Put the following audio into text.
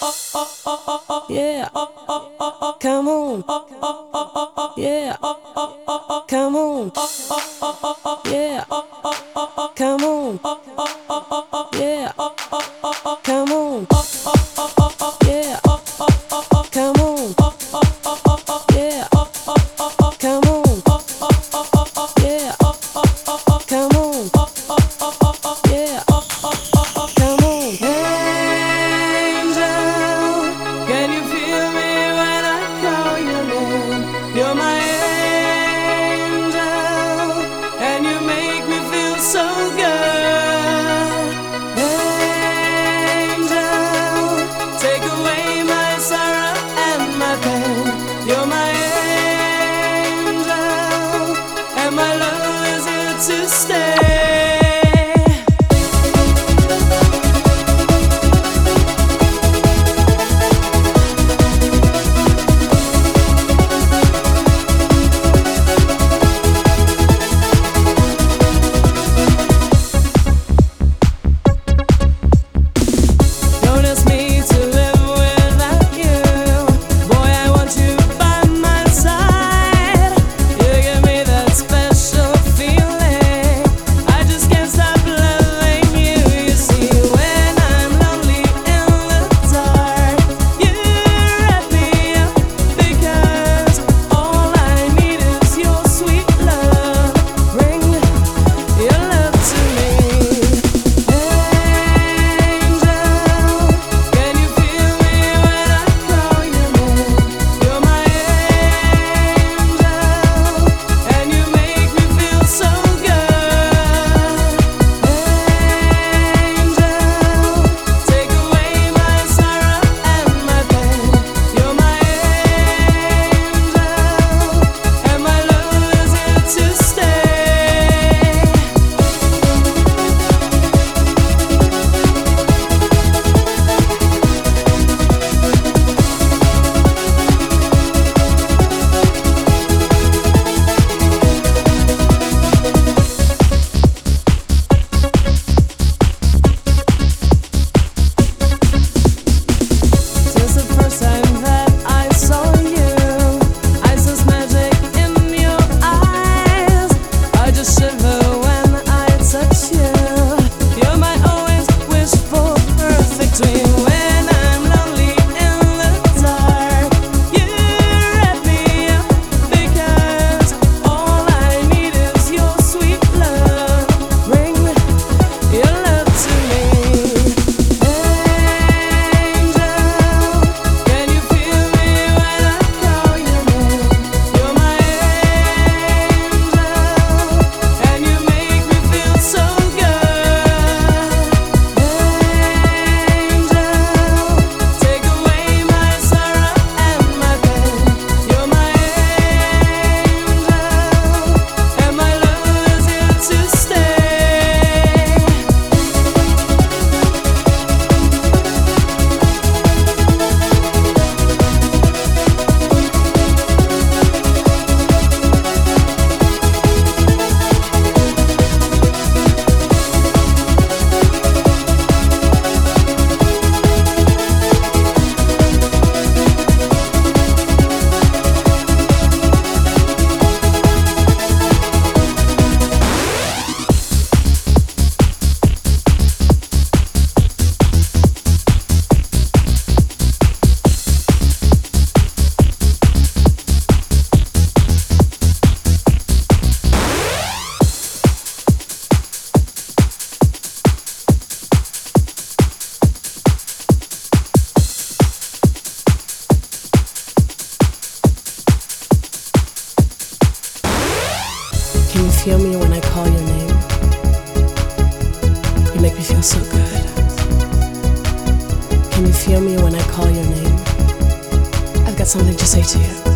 Yeah, come on. Yeah, come on. Yeah, come on. Yeah, come on. Yeah, come on. Yeah, come on. Yeah, come on. Yeah, come on. Angel, can you feel me when I call your name? You're my angel, and you make me feel so good. Angel, take away my sorrow and my pain. You're my angel, and my love is here to stay. Can you feel me when I call your name? You make me feel so good. Can you feel me when I call your name? I've got something to say to you.